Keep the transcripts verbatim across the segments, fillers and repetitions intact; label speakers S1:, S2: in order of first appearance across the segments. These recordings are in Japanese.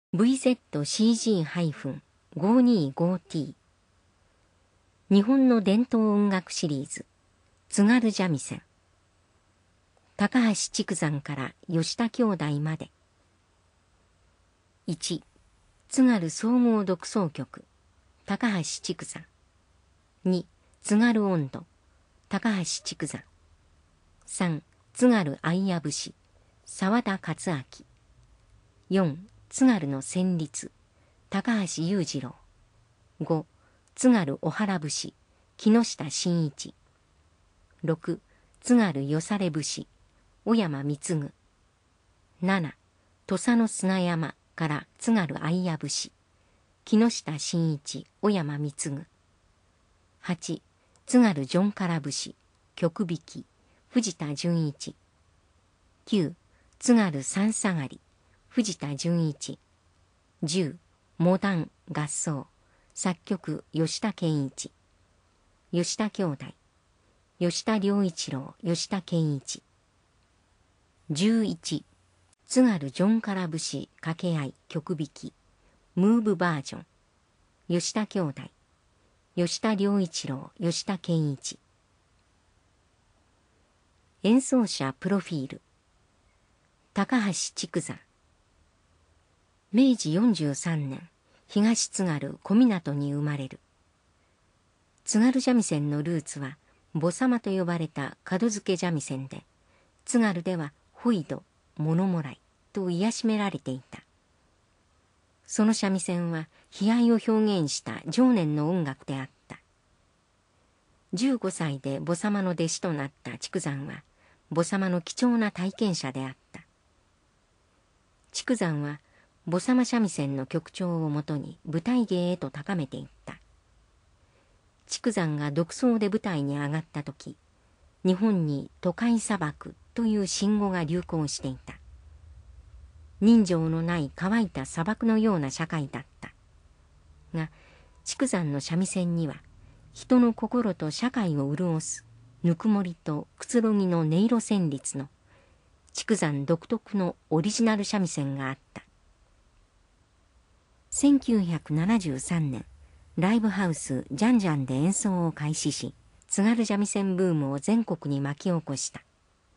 S1: ブイゼットシージーごーにーごーティー 日本の伝統音楽シリーズ津軽三味線。高橋竹山から吉田兄弟まで。いち、津軽総合独奏曲高橋竹山。に、津軽音頭高橋竹山。さん、津軽相矢節沢田勝明。よん、津軽の旋律高橋裕次郎。ご、津軽お原節木下真一。ろく、津軽よされ節小山貢。なな、土佐の砂山から津軽相矢節木下真一小山貢。はち、津軽ジョンカラ節曲弾き藤田純一。きゅう、津軽三下がり藤田純一。じゅう、モダン合奏作曲吉田健一。吉田兄弟吉田良一郎吉田健一。じゅういち、津軽ジョンカラ節掛け合い曲弾きムーブバージョン吉田兄弟吉田良一郎吉田健一。演奏者プロフィール。高橋竹山。めいじよんじゅうさんねん東津軽小湊に生まれる。津軽三味線のルーツはボサマと呼ばれた門付け三味線で、津軽ではホイド、物もらいと癒しめられていた。その三味線は悲哀を表現した情念の音楽であった。じゅうごさいでボサマの弟子となった竹山はボサマの貴重な体験者であった。竹山はボサマ三味線の曲調をもとに舞台芸へと高めていった。竹山が独奏で舞台に上がった時、日本に都会砂漠という新語が流行していた。人情のない乾いた砂漠のような社会だった。が、竹山の三味線には人の心と社会を潤すぬくもりとくつろぎの音色旋律の竹山独特のオリジナル三味線があった。せんきゅうひゃくななじゅうさんねん、ライブハウスジャンジャンで演奏を開始し、津軽三味線ブームを全国に巻き起こした。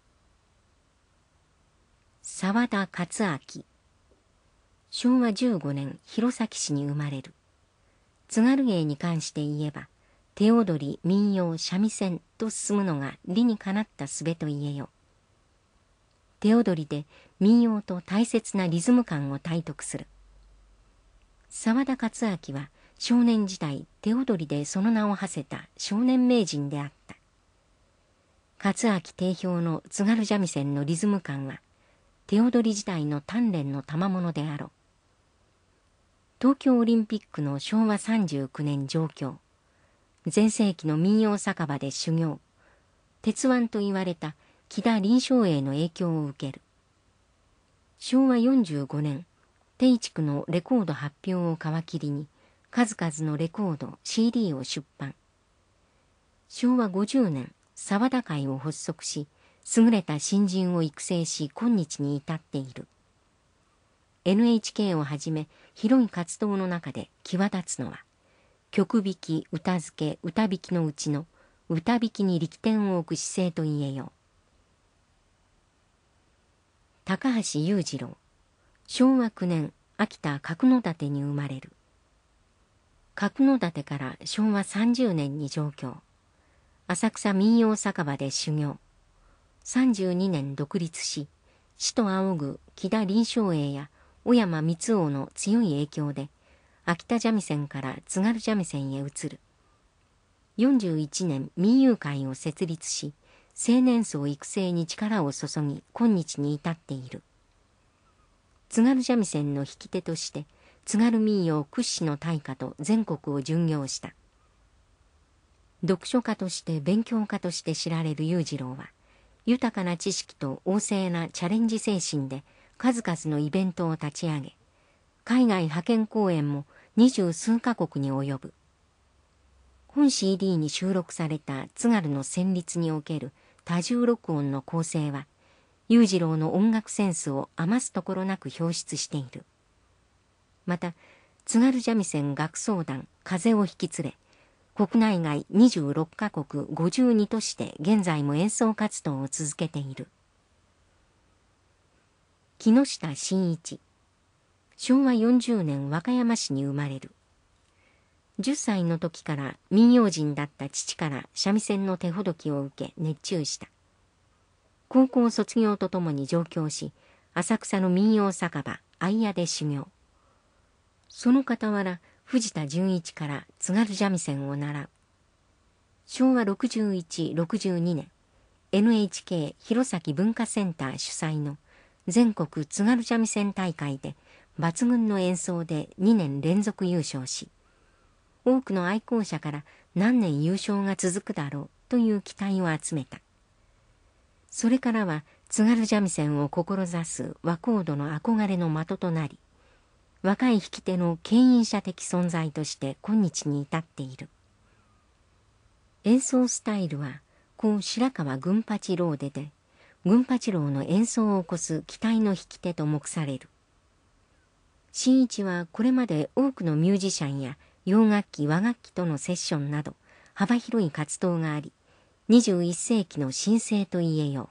S1: 沢田勝明。しょうわじゅうごねん弘前市に生まれる。津軽芸に関して言えば、手踊り、民謡、三味線と進むのが理にかなった術と言えよう。手踊りで民謡と大切なリズム感を体得する。沢田勝明は少年時代手踊りでその名を馳せた少年名人であった。勝明定評の津軽三味線のリズム感は手踊り時代の鍛錬の賜物であろう。東京オリンピックのしょうわさんじゅうきゅうねん上京、全盛期の民謡酒場で修行、鉄腕と言われた木田林松栄の影響を受ける。しょうわよんじゅうごねん、定畜のレコード発表を皮切りに数々のレコード シーディー を出版。しょうわごじゅうねん、沢田会を発足し、優れた新人を育成し今日に至っている。エヌエイチケー をはじめ広い活動の中で際立つのは、曲弾き、歌付け、歌弾きのうちの歌弾きに力点を置く姿勢と言えよう。高橋裕次郎。しょうわきゅうねん秋田角館に生まれる。角館からしょうわさんじゅうねんに上京。浅草民謡酒場で修行。さんじゅうにねん独立し、師と仰ぐ木田林松栄や小山光雄の強い影響で、秋田三味線から津軽三味線へ移る。よんじゅういちねん民謡会を設立し、青年層育成に力を注ぎ、今日に至っている。津軽三味線の引き手として、津軽民謡屈指の大家と全国を巡業した。読書家として勉強家として知られる裕次郎は、豊かな知識と旺盛なチャレンジ精神で数々のイベントを立ち上げ、海外派遣公演も二十数カ国に及ぶ。本 シーディー に収録された津軽の旋律における多重録音の構成は、裕次郎の音楽センスを余すところなく表出している。 また津軽三味線楽奏団風を引き連れ、国内外にじゅうろっかこくごじゅうに都市で現在も演奏活動を続けている。木下真一、しょうわよんじゅうねん和歌山市に生まれる。じゅっさいの時から民謡人だった父から三味線の手ほどきを受け熱中した。高校卒業とともに上京し、浅草の民謡酒場相屋で修行。その傍ら藤田純一から津軽三味線を習う。しょうわろくじゅういち、ろくじゅうにねん エヌエイチケー 弘前文化センター主催の全国津軽三味線大会で抜群の演奏でにねん連続優勝し、多くの愛好者から何年優勝が続くだろうという期待を集めた。それからは津軽三味線を志す若人の憧れの的となり、若い弾き手の牽引者的存在として今日に至っている。演奏スタイルは故白川群八郎出で、群八郎の演奏を起こす期待の弾き手と目される。真一はこれまで多くのミュージシャンや洋楽器和楽器とのセッションなど幅広い活動があり、にじゅういっせいきの新星と言えよ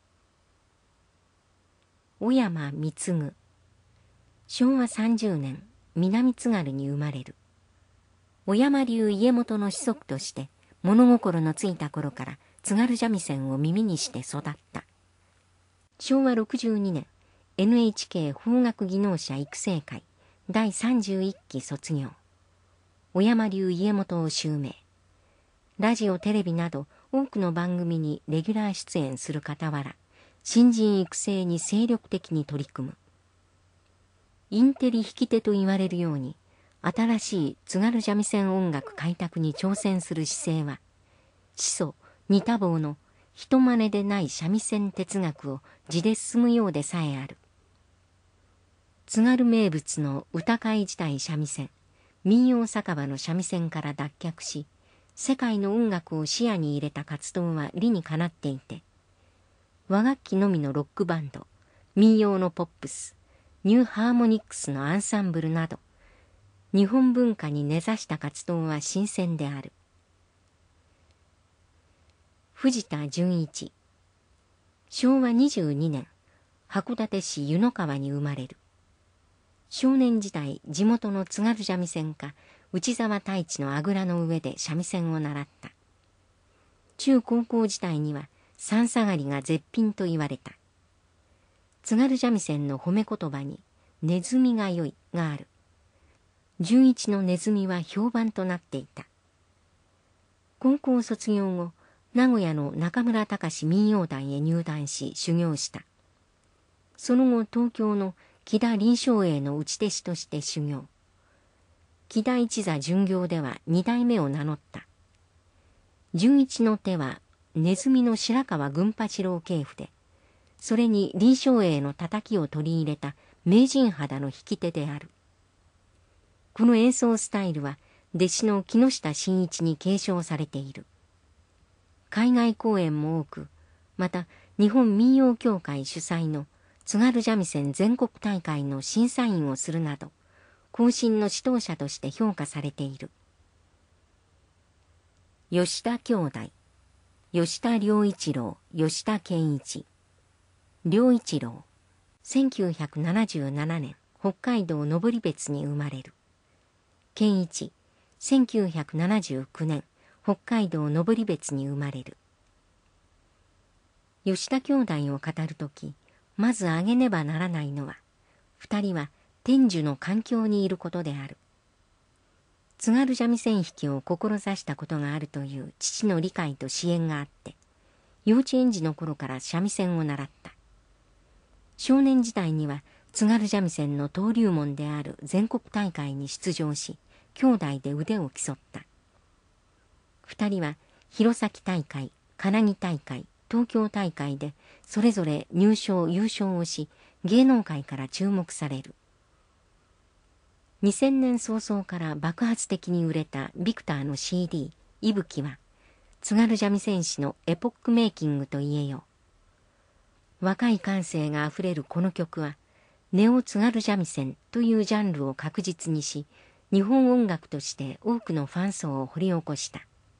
S1: う。小山貢、しょうわさんじゅうねん南津軽に生まれる。小山流家元の子息として物心のついた頃から津軽三味線を耳にして育った。しょうわろくじゅうにねん エヌエイチケー 邦楽技能者育成会だいさんじゅういっき卒業。小山流家元を襲名。ラジオテレビなど多くの番組にレギュラー出演する傍ら、新人育成に精力的に取り組む。インテリ弾き手と言われるように、新しい津軽三味線音楽開拓に挑戦する姿勢は、始祖二多忙の人真似でない三味線哲学を地で進むようでさえある。津軽名物の歌会時代三味線、民謡酒場の三味線から脱却し、世界の音楽を視野に入れた活動は理にかなっていて、和楽器のみのロックバンド、民謡のポップス、ニューハーモニックスのアンサンブルなど、日本文化に根ざした活動は新鮮である。藤田純一、しょうわにじゅうにねん函館市湯の川に生まれる。少年時代、地元の津軽三味線家内沢太一のあぐらの上で三味線を習った。中高校時代には三下がりが絶品と言われた。津軽三味線の褒め言葉にネズミが良いがある。純一のネズミは評判となっていた。高校卒業後、名古屋の中村隆民謡団へ入団し修行した。その後、東京の木田林松栄の打ち弟子として修行。木田一座巡業では二代目を名乗った。純一の手はネズミの白川群八郎系譜で、それに林松栄の叩きを取り入れた名人肌の弾き手である。この演奏スタイルは弟子の木下真一に継承されている。海外公演も多く、また日本民謡協会主催の津軽三味線全国大会の審査員をするなど、後進の指導者として評価されている。吉田兄弟、吉田良一郎、吉田健一。良一郎、せんきゅうひゃくななじゅうななねん北海道登別に生まれる。健一、せんきゅうひゃくななじゅうきゅうねん北海道登別に生まれる。吉田兄弟を語るとき、まず挙げねばならないのは、二人は天寿の環境にいることである。津軽三味線弾きを志したことがあるという父の理解と支援があって、幼稚園児の頃から三味線を習った。少年時代には津軽三味線の登竜門である全国大会に出場し、兄弟で腕を競った。二人は弘前大会、金木大会、東京大会でそれぞれ入賞優勝をし、芸能界から注目される。にせんねん早々から爆発的に売れたビクターの シーディー「いぶき」は津軽三味線史のエポックメイキングと言えよう。若い感性があふれるこの曲は、 ネオ津軽三味線というジャンルを確実にし、日本音楽として多くのファン層を掘り起こした。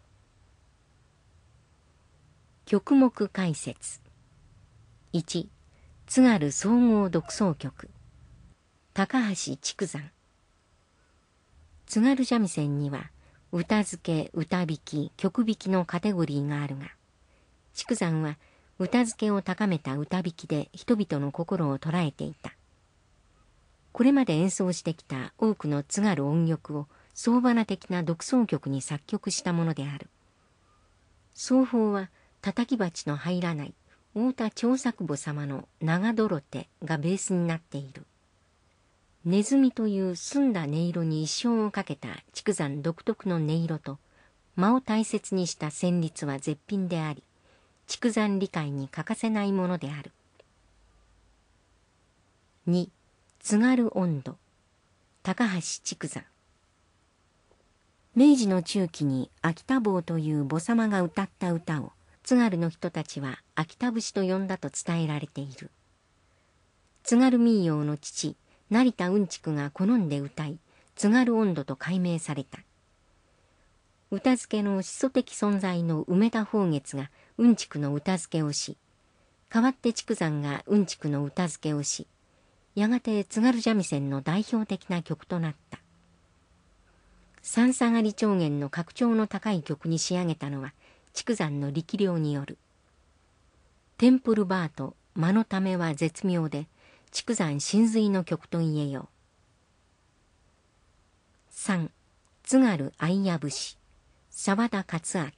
S1: 曲目解説。いち、津軽総合独奏曲、高橋竹山。津軽三味線には歌付け、歌弾き、曲弾きのカテゴリーがあるが、竹山は歌付けを高めた歌弾きで人々の心を捉えていた。これまで演奏してきた多くの津軽音曲を総花的な独奏曲に作曲したものである。奏法は叩き鉢の入らない太田長作母様の長泥手がベースになっている。ネズミという澄んだ音色に一生をかけた竹山独特の音色と間を大切にした旋律は絶品であり、竹山理解に欠かせないものである。に、津軽音頭、高橋竹山。明治の中期に秋田坊という母様が歌った歌を津軽の人たちは秋田節と呼んだと伝えられている。津軽民謡の父成田雲竹が好んで歌い、津軽音頭と改名された。歌付けの始祖的存在の梅田宝月が雲竹の歌付けをし、代わって竹山が雲竹の歌付けをし、やがて津軽三味線の代表的な曲となった。三下がり調弦の格調の高い曲に仕上げたのは竹山の力量による。テンプルバーと間のためは絶妙で、竹山神髄の曲と言えよう。さん、津軽相矢節、沢田勝明。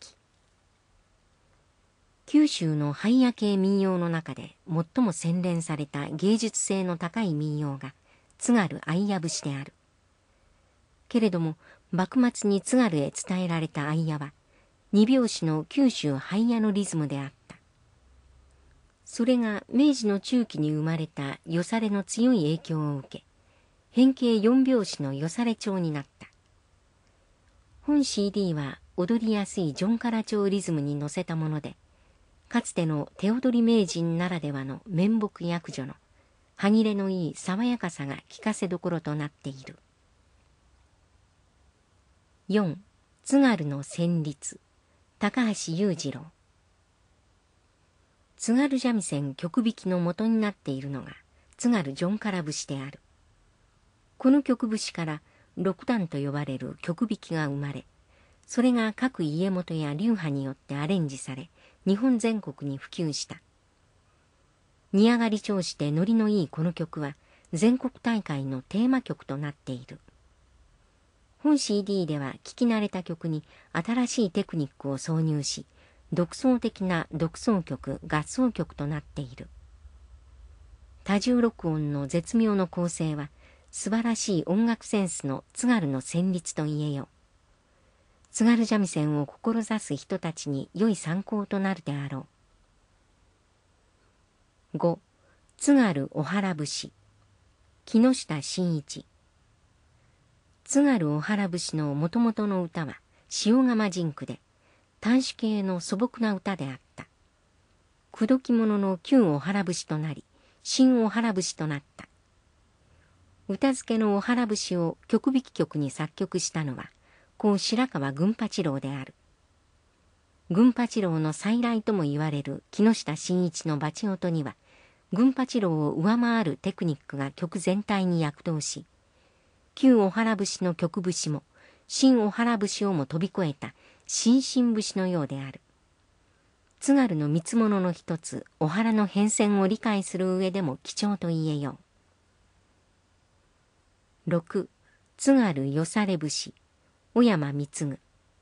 S1: 九州の俳野系民謡の中で最も洗練された芸術性の高い民謡が津軽相矢節である。けれども幕末に津軽へ伝えられた相矢は二拍子の九州俳野のリズムであった。それが明治の中期に生まれたよされの強い影響を受け、変形四拍子のよされ調になった。本 シーディー は踊りやすいジョンカラ調リズムに乗せたもので、かつての手踊り名人ならではの面目躍如の歯切れのいい爽やかさが聞かせどころとなっている。よん、津軽の旋律、高橋裕次郎。津軽三味線曲弾きの元になっているのが津軽ジョンカラ節である。この曲節から六段と呼ばれる曲弾きが生まれ、それが各家元や流派によってアレンジされ、日本全国に普及した。煮上がり調子でノリのいいこの曲は全国大会のテーマ曲となっている。本 シーディー では聞き慣れた曲に新しいテクニックを挿入し、独創的な独奏曲、合奏曲となっている。多重録音の絶妙の構成は素晴らしい音楽センスの津軽の旋律と言えよう。津軽三味線を志す人たちに良い参考となるであろう。ご、津軽お原節、木下真一。津軽お原節のもともとの歌は塩釜甚句で、短主系の素朴な歌であった。口説き物の旧お原節となり、新お原節となった。歌付けのお原節を曲弾き曲に作曲したのは、故白川群八郎である。群八郎の再来とも言われる木下真一のバチ音には、群八郎を上回るテクニックが曲全体に躍動し、旧お原節の曲節も、新お原節をも飛び越えた新進節のようである。津軽の見つ物の一つ、お原の変遷を理解する上でも貴重と言えよう。ろく、津軽よされ節、小山貢。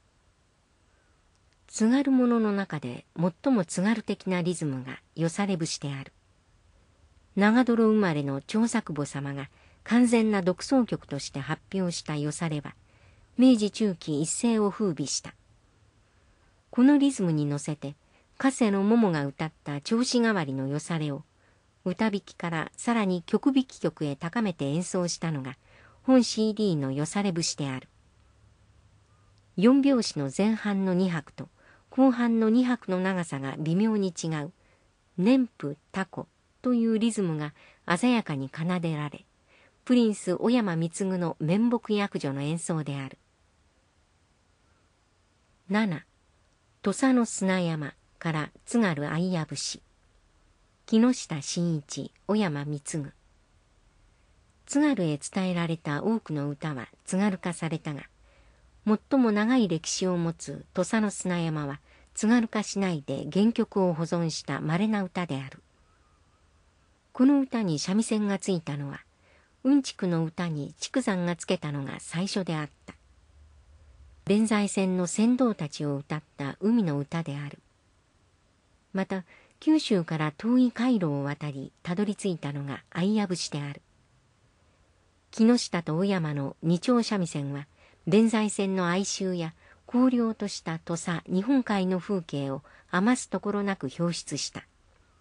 S1: 津軽物の中で最も津軽的なリズムがよされ節である。長泥生まれの長作母様が完全な独奏曲として発表したよされは、明治中期一世を風靡した。このリズムに乗せて、加瀬の桃が歌った調子代わりのよされを、歌弾きからさらに曲弾き曲へ高めて演奏したのが、本 シーディー のよされ節である。四拍子の前半のに拍と後半のに拍の長さが微妙に違う、年譜タコというリズムが鮮やかに奏でられ、プリンス小山貢の面目躍如の演奏である。なな、土佐の砂山から津軽相矢節。木下真一、小山貢。津軽へ伝えられた多くの歌は津軽化されたが、最も長い歴史を持つ土佐の砂山は津軽化しないで原曲を保存した稀な歌である。この歌に三味線がついたのは、うんちくの歌に竹山がつけたのが最初であった。弁財船の船頭たちを歌った海の歌である。また、九州から遠い海路を渡りたどり着いたのが相矢節である。木下と小山の二丁三味線は、弁財船の哀愁や荒涼とした土佐日本海の風景を余すところなく表出した。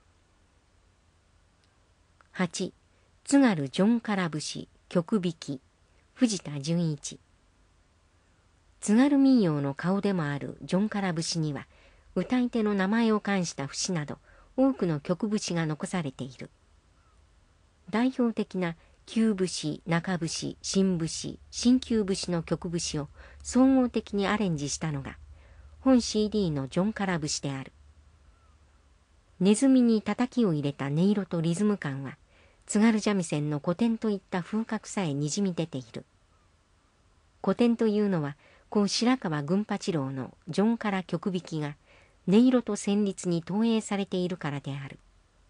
S1: はち、津軽ジョンカラ節曲弾き藤田純一。津軽民謡の顔でもあるジョンカラ節には、歌い手の名前を冠した節など多くの曲節が残されている。代表的な旧節、中節、新節、新旧節の曲節を総合的にアレンジしたのが本 シーディー のジョンカラ節である。ネズミに叩きを入れた音色とリズム感は津軽三味線の古典といった風格さえにじみ出ている。古典というのは故白川群八郎のジョンカラ曲弾きが音色と旋律に投影されているからである。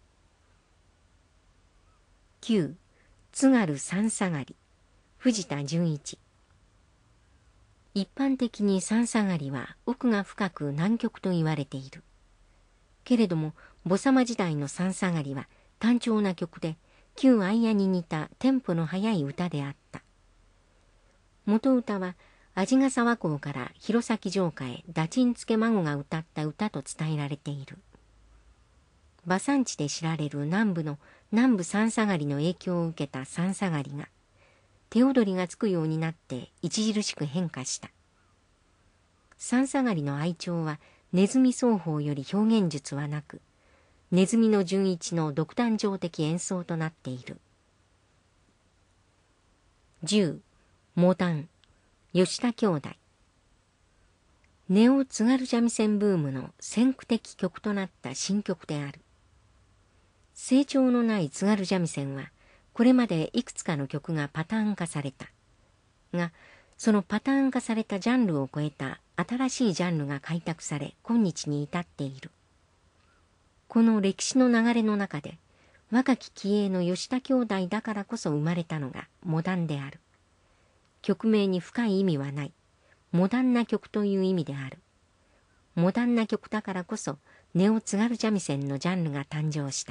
S1: きゅう、津軽三下がり藤田純一。一般的に三下がりは奥が深く難曲と言われている。けれども母様時代の三下がりは単調な曲で旧相矢に似たテンポの速い歌であった。元歌は鰺ヶ沢港から弘前城下へ打賃付け孫が歌った歌と伝えられている。馬産地で知られる南部の南部三下がりの影響を受けた三下がりが手踊りがつくようになって著しく変化した。三下がりの愛鳥はネズミ奏法より表現術はなく、ネズミの純一の独壇場的演奏となっている。じゅう、モダン吉田兄弟。ネオ津軽三味線ブームの先駆的曲となった新曲である。成長のない津軽三味線はこれまでいくつかの曲がパターン化されたが、そのパターン化されたジャンルを超えた新しいジャンルが開拓され今日に至っている。この歴史の流れの中で若き気鋭の吉田兄弟だからこそ生まれたのがモダンである。曲名に深い意味はない。モダンな曲という意味である。モダンな曲だからこそネオ津軽三味線のジャンルが誕生した。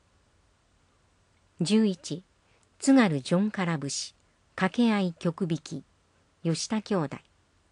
S1: じゅういち、津軽ジョンカラ節掛け合い曲弾き吉田兄弟。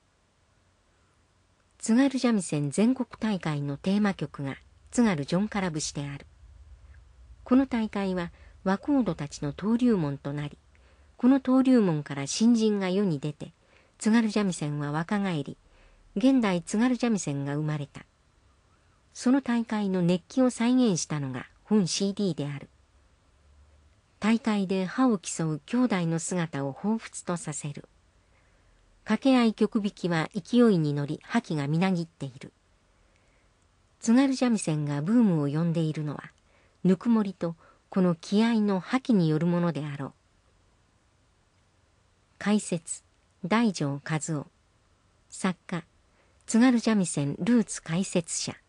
S1: 津軽三味線全国大会のテーマ曲が津軽ジョンカラ節である。この大会は若人たちの登竜門となり、この登竜門から新人が世に出て、津軽三味線は若返り、現代津軽三味線が生まれた。その大会の熱気を再現したのが本 シーディー である。大会で歯を競う兄弟の姿を彷彿とさせる。掛け合い曲弾きは勢いに乗り覇気がみなぎっている。津軽三味線がブームを呼んでいるのは、ぬくもりとこの気合の覇気によるものであろう。解説、大城和夫。作家、津軽三味線ルーツ解説者。